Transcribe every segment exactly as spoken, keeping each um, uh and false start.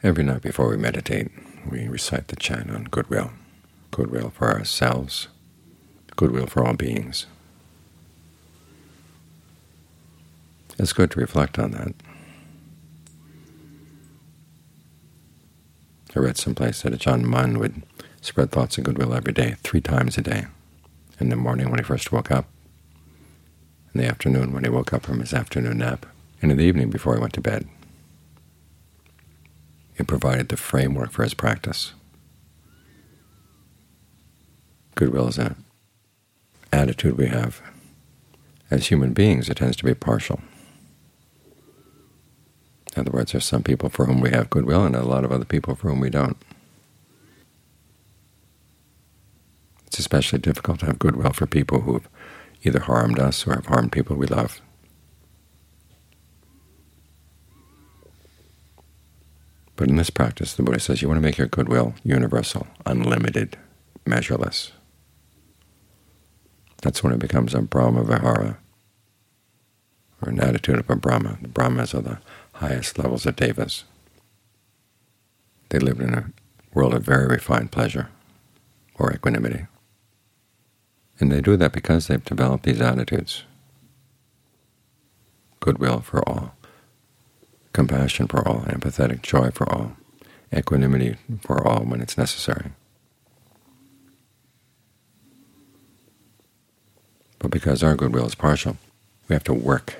Every night before we meditate, we recite the chant on goodwill. Goodwill for ourselves, goodwill for all beings. It's good to reflect on that. I read someplace that Ajahn Mun would spread thoughts of goodwill every day, three times a day. In the morning when he first woke up, in the afternoon when he woke up from his afternoon nap, and in the evening before he went to bed. It provided the framework for his practice. Goodwill is an attitude we have. As human beings, it tends to be partial. In other words, there's some people for whom we have goodwill and a lot of other people for whom we don't. It's especially difficult to have goodwill for people who have either harmed us or have harmed people we love. But in this practice, the Buddha says you want to make your goodwill universal, unlimited, measureless. That's when it becomes a Brahma Vihara, or an attitude of a Brahma. The Brahmas are the highest levels of devas. They live in a world of very refined pleasure, or equanimity. And they do that because they've developed these attitudes: goodwill for all, compassion for all, empathetic joy for all, equanimity for all when it's necessary. But because our goodwill is partial, we have to work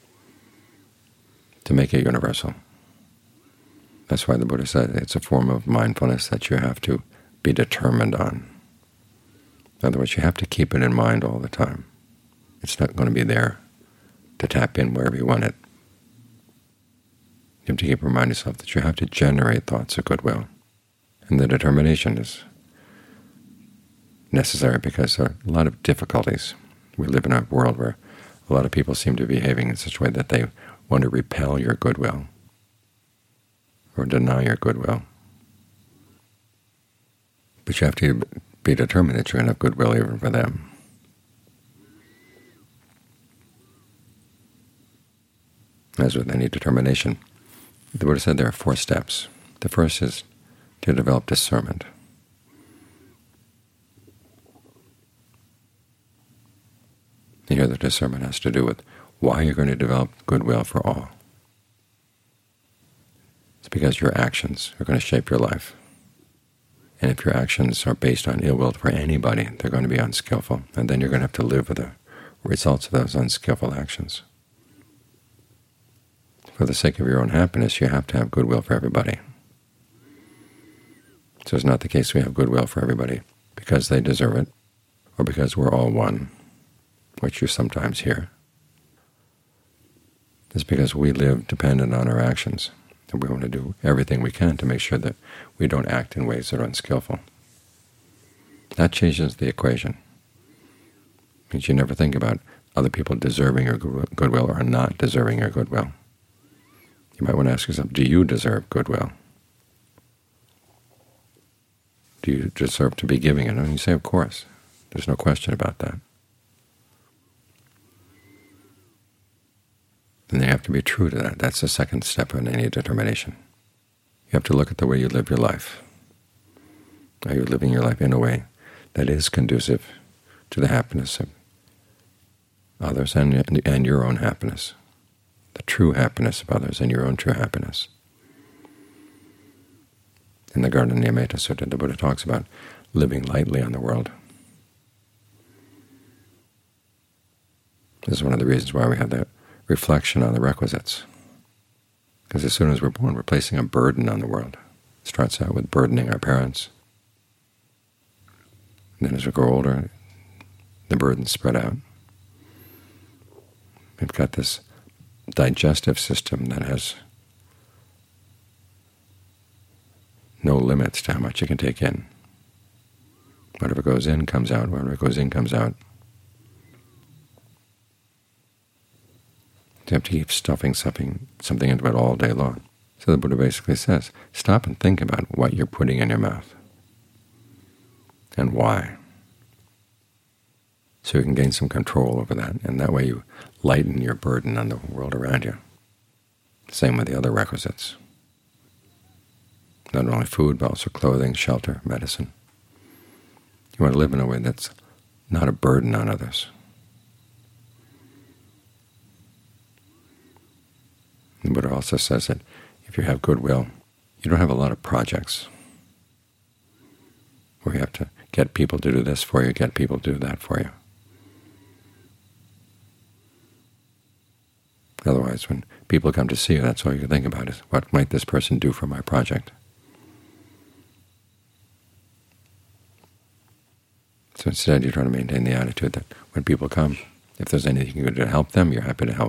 to make it universal. That's why the Buddha said it's a form of mindfulness that you have to be determined on. In other words, you have to keep it in mind all the time. It's not going to be there to tap in wherever you want it. You have to keep reminding yourself that you have to generate thoughts of goodwill. And the determination is necessary because there are a lot of difficulties. We live in a world where a lot of people seem to be behaving in such a way that they want to repel your goodwill or deny your goodwill. But you have to be determined that you're going to have goodwill even for them. As with any determination, the Buddha said there are four steps. The first is to develop discernment. Here the discernment has to do with why you're going to develop goodwill for all. It's because your actions are going to shape your life. And if your actions are based on ill will for anybody, they're going to be unskillful, and then you're going to have to live with the results of those unskillful actions. For the sake of your own happiness, you have to have goodwill for everybody. So it's not the case we have goodwill for everybody because they deserve it, or because we're all one, which you sometimes hear. It's because we live dependent on our actions, and we want to do everything we can to make sure that we don't act in ways that are unskillful. That changes the equation. It means you never think about other people deserving your goodwill or not deserving your goodwill. You might want to ask yourself, do you deserve goodwill? Do you deserve to be giving it? And you say, of course. There's no question about that. Then you have to be true to that. That's the second step in any determination. You have to look at the way you live your life. Are you living your life in a way that is conducive to the happiness of others and, and your own happiness, the true happiness of others and your own true happiness? In the Gardaniyametta Sutta, the Buddha talks about living lightly on the world. This is one of the reasons why we have that reflection on the requisites. Because as soon as we're born, we're placing a burden on the world. It starts out with burdening our parents. And then as we grow older, the burdens spread out. We've got this digestive system that has no limits to how much you can take in. Whatever goes in comes out. Whatever goes in comes out. You have to keep stuffing something, something into it all day long. So the Buddha basically says, stop and think about what you're putting in your mouth and why, so you can gain some control over that, and that way you lighten your burden on the world around you. Same with the other requisites. not only food, but also clothing, shelter, medicine. You want to live in a way that's not a burden on others. The Buddha also says that if you have goodwill, you don't have a lot of projects where you have to get people to do this for you, get people to do that for you. Otherwise, when people come to see you, that's all you can think about is, what might this person do for my project? So instead, you try to maintain the attitude that when people come, if there's anything you can do to help them, you're happy to help.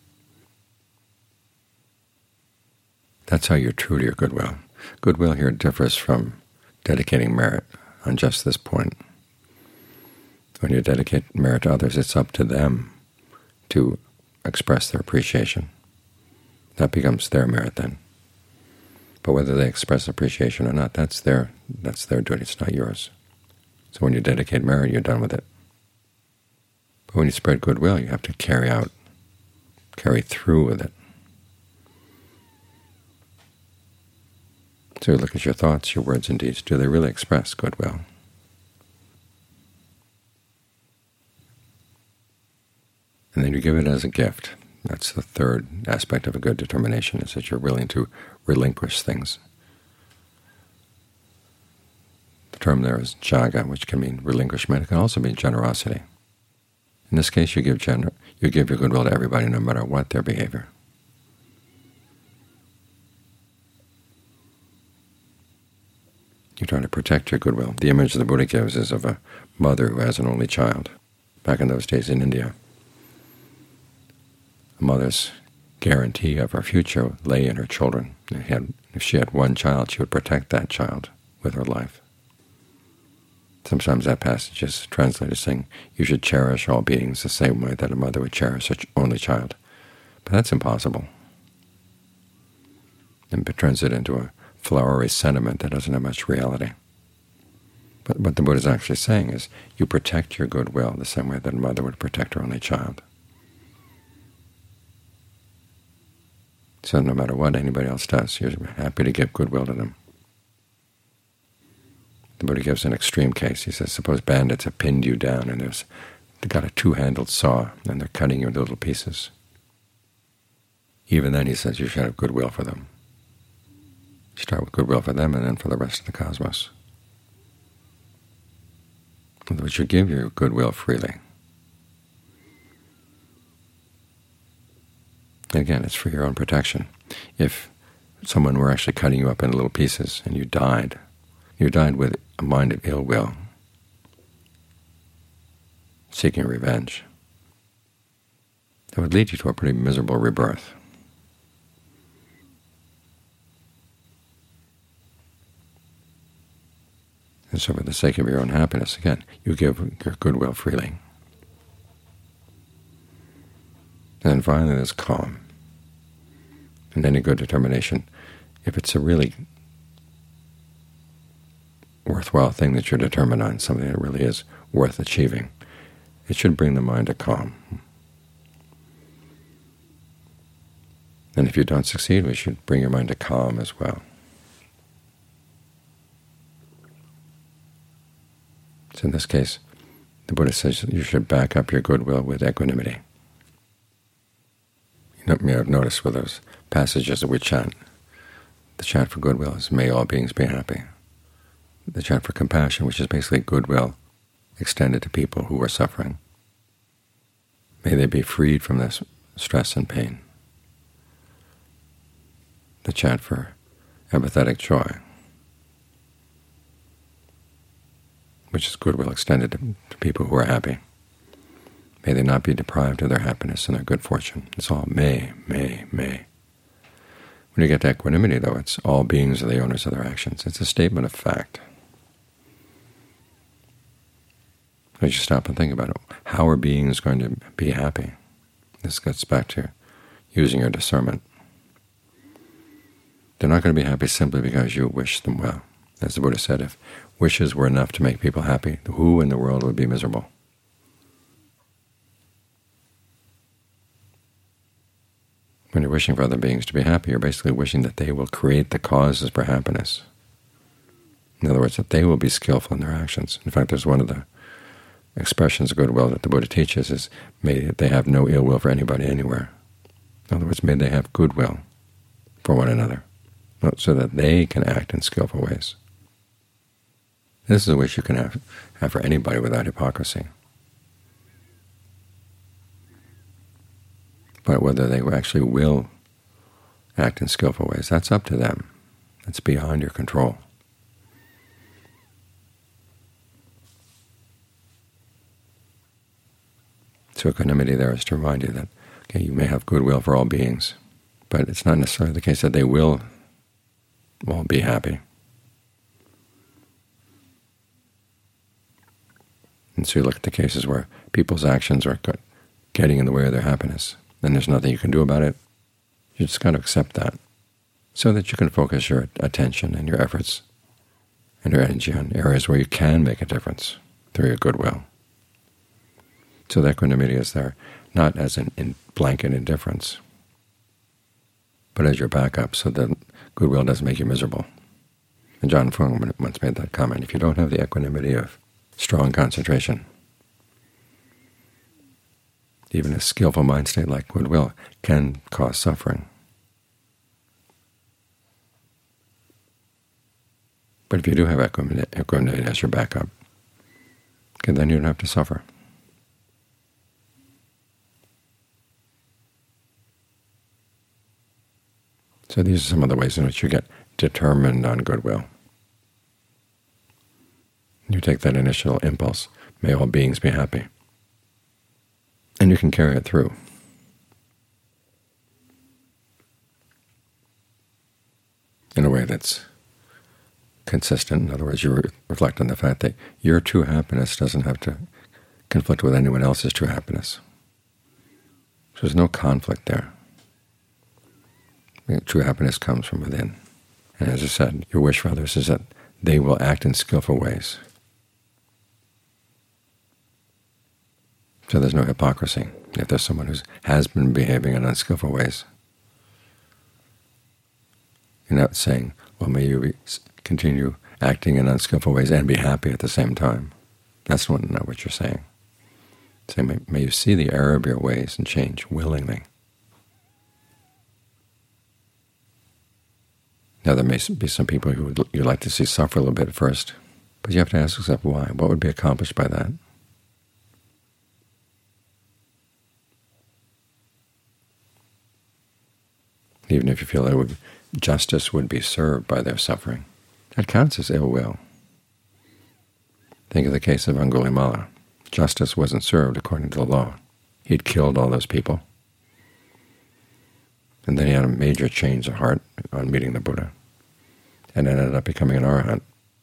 That's how you're true to your goodwill. Goodwill here differs from dedicating merit on just this point. When you dedicate merit to others, it's up to them to express their appreciation. That becomes their merit then. But whether they express appreciation or not, that's their that's their duty. It's not yours. So when you dedicate merit, you're done with it. But when you spread goodwill, you have to carry out, carry through with it. So you look at your thoughts, your words and deeds. Do they really express goodwill? And then you give it as a gift. That's the third aspect of a good determination, is that you're willing to relinquish things. The term there is jaga, which can mean relinquishment. It can also mean generosity. In this case, you give gener you give your goodwill to everybody, no matter what their behavior. You try to protect your goodwill. The image the Buddha gives is of a mother who has an only child. Back in those days in India, a mother's guarantee of her future lay in her children. If she had one child, she would protect that child with her life. Sometimes that passage is translated saying, you should cherish all beings the same way that a mother would cherish her only child. But that's impossible. And it turns it into a flowery sentiment that doesn't have much reality. But what the Buddha is actually saying is, you protect your goodwill the same way that a mother would protect her only child. So no matter what anybody else does, you're happy to give goodwill to them. The Buddha gives an extreme case. He says, suppose bandits have pinned you down and there's, they've got a two-handled saw and they're cutting you into little pieces. Even then, he says, you should have goodwill for them. You start with goodwill for them and then for the rest of the cosmos. In other words, you give your goodwill freely. Again, it's for your own protection. If someone were actually cutting you up into little pieces and you died, you died with a mind of ill will, seeking revenge, that would lead you to a pretty miserable rebirth. And so for the sake of your own happiness, again, you give your goodwill freely. And then finally there's calm. And any good determination, if it's a really worthwhile thing that you're determined on, something that really is worth achieving, it should bring the mind to calm. And if you don't succeed, we should bring your mind to calm as well. So in this case, the Buddha says you should back up your goodwill with equanimity. You may have noticed with those passages that we chant, the chant for goodwill is, may all beings be happy. The chant for compassion, which is basically goodwill extended to people who are suffering. May they be freed from this stress and pain. The chant for empathetic joy, which is goodwill extended to, to people who are happy. May they not be deprived of their happiness and their good fortune. It's all may, may, may. When you get to equanimity, though, it's all beings are the owners of their actions. It's a statement of fact. As you stop and think about it, how are beings going to be happy? This gets back to using your discernment. They're not going to be happy simply because you wish them well. As the Buddha said, if wishes were enough to make people happy, who in the world would be miserable? When you're wishing for other beings to be happy, you're basically wishing that they will create the causes for happiness. In other words, that they will be skillful in their actions. In fact, there's one of the expressions of goodwill that the Buddha teaches is, may they have no ill will for anybody anywhere. In other words, may they have goodwill for one another, so that they can act in skillful ways. This is a wish you can have, have for anybody without hypocrisy. But whether they actually will act in skillful ways, that's up to them. That's beyond your control. So equanimity there is to remind you that, okay, you may have goodwill for all beings, but it's not necessarily the case that they will all be happy. And so you look at the cases where people's actions are getting in the way of their happiness, and there's nothing you can do about it. You just got to accept that, so that you can focus your attention and your efforts and your energy on areas where you can make a difference through your goodwill. So the equanimity is there not as an in blanket indifference, but as your backup, so that goodwill doesn't make you miserable. And John Fung once made that comment: if you don't have the equanimity of strong concentration, even a skillful mind state like goodwill can cause suffering. But if you do have equanimity as your backup, okay, then you don't have to suffer. So these are some of the ways in which you get determined on goodwill. You take that initial impulse, may all beings be happy, and you can carry it through. In a way that's consistent. In other words, you re reflect on the fact that your true happiness doesn't have to conflict with anyone else's true happiness. So there's no conflict there. True happiness comes from within. And as I said, your wish for others is that they will act in skillful ways. So there's no hypocrisy. If there's someone who has been behaving in unskillful ways, you're not saying, well, may you be, continue acting in unskillful ways and be happy at the same time. That's not what you're saying. Saying, may, may you see the error of your ways and change willingly. Now, there may be some people who would you'd like to see suffer a little bit first, but you have to ask yourself why. What would be accomplished by that? Even if you feel that would, justice would be served by their suffering, that counts as ill will. Think of the case of Angulimala. Justice wasn't served according to the law. He'd killed all those people. And then he had a major change of heart on meeting the Buddha, and ended up becoming an arahant.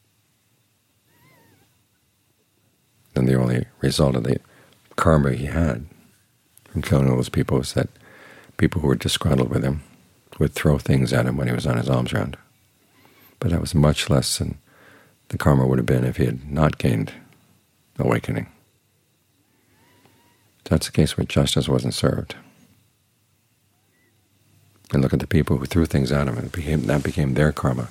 Then the only result of the karma he had from killing all those people was that people who were disgruntled with him would throw things at him when he was on his alms round. But that was much less than the karma would have been if he had not gained awakening. That's the case where justice wasn't served. And look at the people who threw things at him, and it became, that became their karma.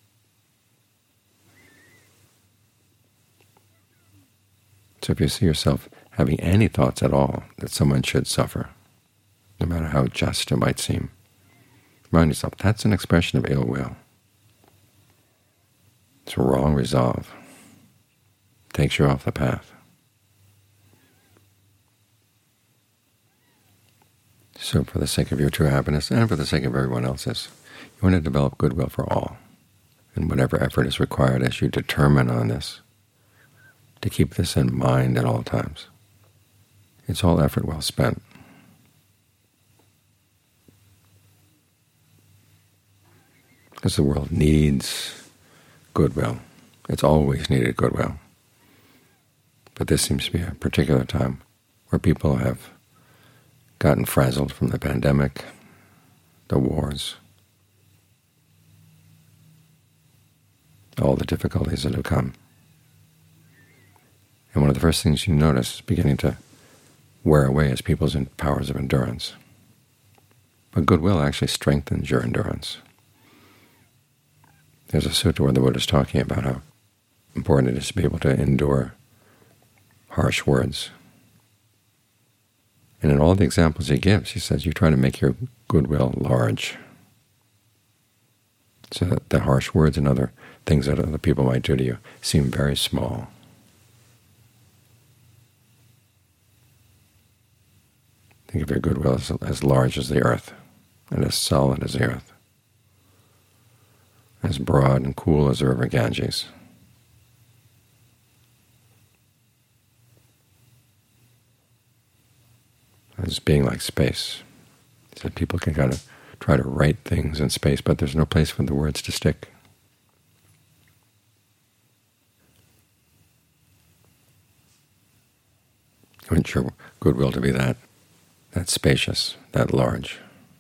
So if you see yourself having any thoughts at all that someone should suffer, no matter how just it might seem, remind yourself that's an expression of ill will. It's a wrong resolve. It takes you off the path. So for the sake of your true happiness and for the sake of everyone else's, you want to develop goodwill for all, and whatever effort is required as you determine on this, to keep this in mind at all times. It's all effort well spent. Because the world needs goodwill. It's always needed goodwill. But this seems to be a particular time where people have gotten frazzled from the pandemic, the wars, all the difficulties that have come. And one of the first things you notice is beginning to wear away is people's powers of endurance. But goodwill actually strengthens your endurance. There's a sutta where the Buddha is talking about how important it is to be able to endure harsh words. And in all the examples he gives, he says you try to make your goodwill large, so that the harsh words and other things that other people might do to you seem very small. Think of your goodwill as, as large as the earth, and as solid as the earth, as broad and cool as the river Ganges. As being like space. He said people can kind of try to write things in space, but there's no place for the words to stick. I want your goodwill to be that, that spacious, that large,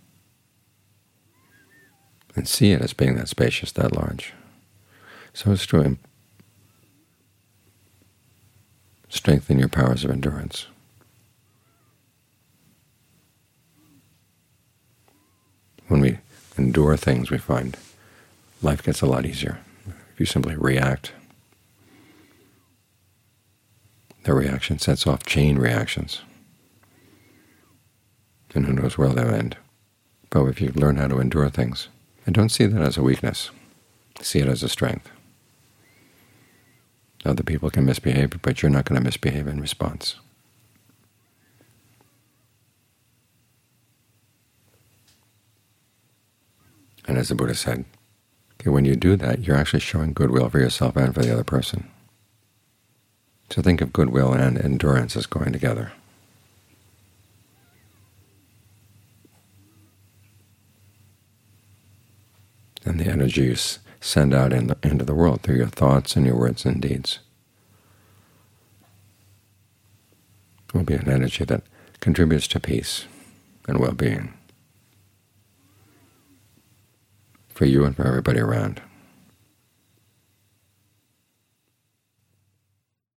and see it as being that spacious, that large. So as to strengthen your powers of endurance. When we endure things, we find life gets a lot easier. If you simply react, the reaction sets off chain reactions, and who knows where they'll end. But if you learn how to endure things, and don't see that as a weakness, see it as a strength. Other people can misbehave, but you're not going to misbehave in response. And as the Buddha said, okay, when you do that, you're actually showing goodwill for yourself and for the other person. So think of goodwill and endurance as going together. And the energy you send out in the, into the world through your thoughts and your words and deeds will be an energy that contributes to peace and well-being for you and for everybody around.